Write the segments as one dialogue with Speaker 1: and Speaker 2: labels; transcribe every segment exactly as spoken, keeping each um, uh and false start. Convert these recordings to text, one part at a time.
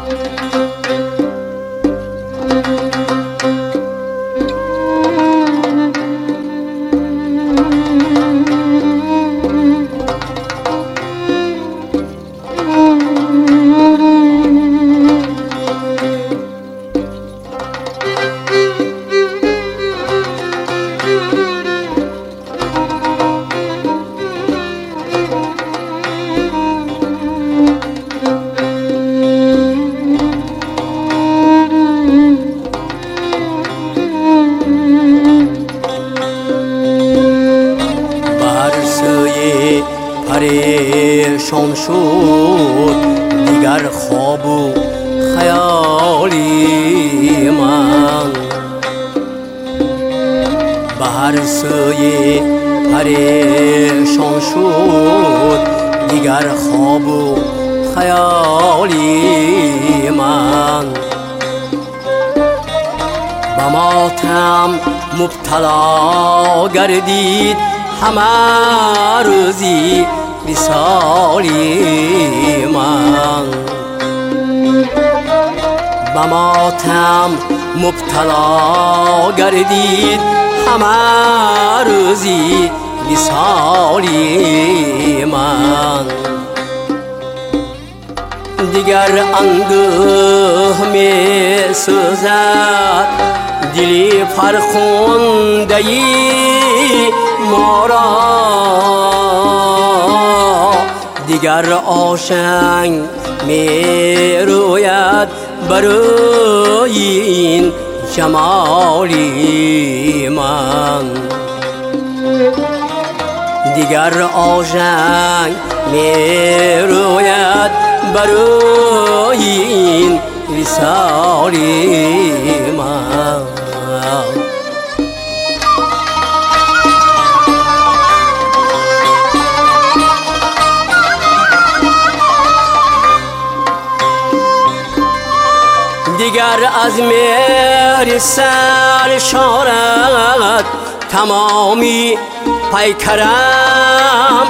Speaker 1: پریشان شد دیگر خواب و خیالی من، به هر سوی پریشان شد دیگر خواب و خیالی من. به ماتم مبتلا گردید همه روزی وصالی من، به ماتم مبتلا گردید همه روزی وصالی من. دیگر اندوه می سوزد دلی فرخنده ما را، دیگر آشنگ می روید برای این جمالی من، دیگر آشنگ می روید برای این وصالی من. دیگر از مهر سر شارت تمامی پیکرم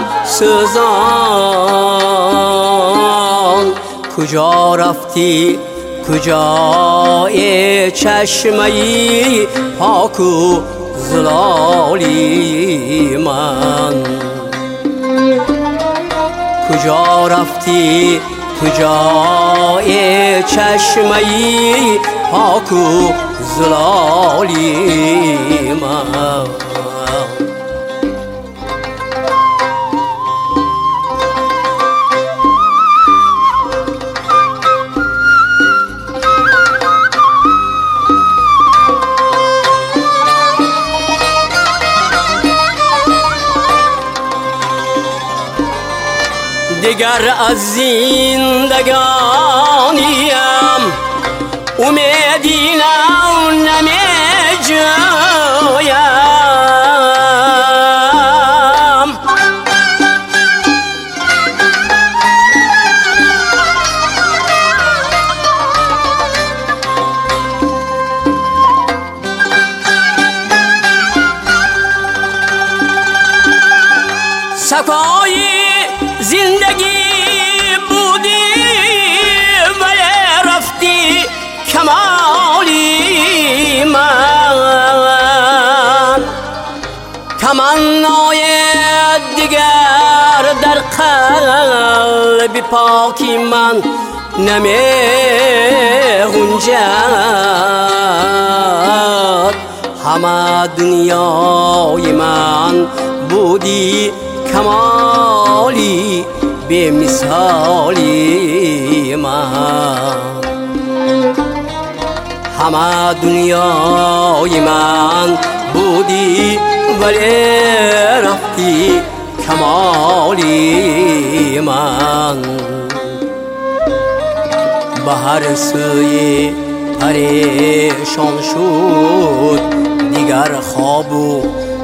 Speaker 1: سوزان، کجا رفتی کجای چشمه پاک و زلالی من، کجا رفتی کجای چشمه پاک و زلالی من. دیگر از زندگانیم امیدی نمی جویم، صفای زندگی بودی ولی رفتی کمالی من، تمنای دیگر در قلب پاکی من نمی گنجد، همه دنیای من بودی کمالی به مثالی من، همه دنیای من بودی ولی رفتی کمالی من. به هر سوی پریشان شد دیگر خواب و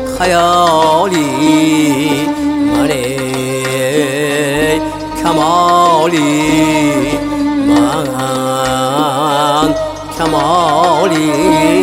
Speaker 1: خیالی من، کمالی من، کمالی